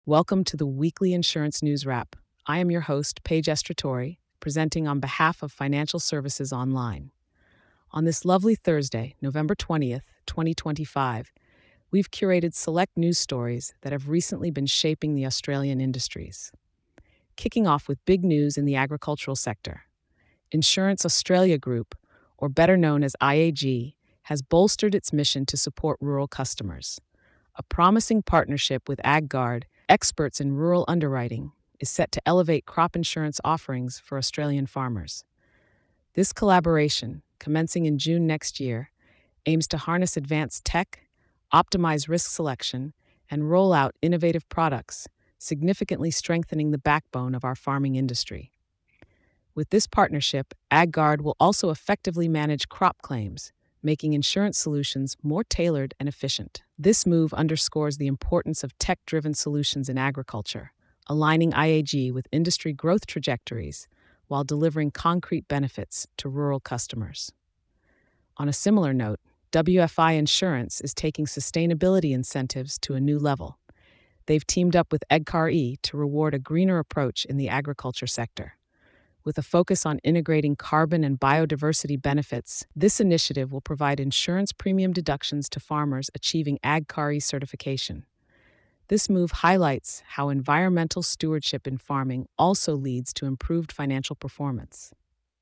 Welcome to the weekly insurance news wrap. I am your host, Paige Estratori, presenting on behalf of Financial Services Online. On this lovely Thursday, November 20th, 2025, we've curated select news stories that have recently been shaping the Australian industries. Kicking off with big news in the agricultural sector. Insurance Australia Group, or better known as IAG, has bolstered its mission to support rural customers. A promising partnership with AgGuard, experts in rural underwriting, is set to elevate crop insurance offerings for Australian farmers. This collaboration, commencing in June next year, aims to harness advanced tech, optimize risk selection, and roll out innovative products, significantly strengthening the backbone of our farming industry. With this partnership, AgGuard will also effectively manage crop claims, making insurance solutions more tailored and efficient. This move underscores the importance of tech-driven solutions in agriculture, aligning IAG with industry growth trajectories while delivering concrete benefits to rural customers. On a similar note, WFI Insurance is taking sustainability incentives to a new level. They've teamed up with EGCAR-E to reward a greener approach in the agriculture sector. With a focus on integrating carbon and biodiversity benefits, this initiative will provide insurance premium deductions to farmers achieving AgCARI certification. This move highlights how environmental stewardship in farming also leads to improved financial performance.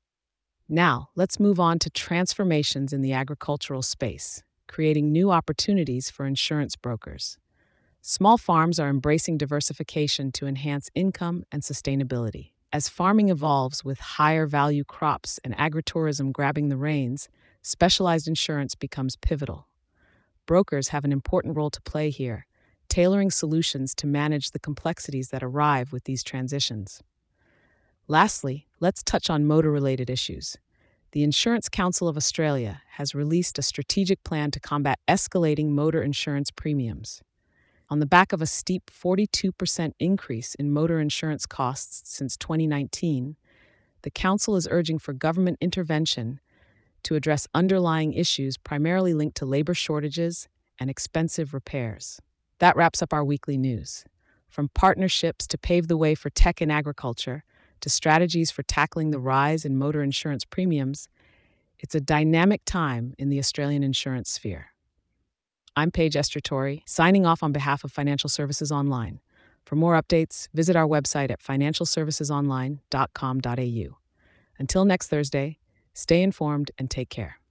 Now, let's move on to transformations in the agricultural space, creating new opportunities for insurance brokers. Small farms are embracing diversification to enhance income and sustainability. As farming evolves with higher value crops and agritourism grabbing the reins, specialized insurance becomes pivotal. Brokers have an important role to play here, tailoring solutions to manage the complexities that arrive with these transitions. Lastly, let's touch on motor-related issues. The Insurance Council of Australia has released a strategic plan to combat escalating motor insurance premiums. On the back of a steep 42% increase in motor insurance costs since 2019, the Council is urging for government intervention to address underlying issues primarily linked to labor shortages and expensive repairs. That wraps up our weekly news. From partnerships to pave the way for tech in agriculture, to strategies for tackling the rise in motor insurance premiums, it's a dynamic time in the Australian insurance sphere. I'm Paige Estratori, signing off on behalf of Financial Services Online. For more updates, visit our website at financialservicesonline.com.au. Until next Thursday, stay informed and take care.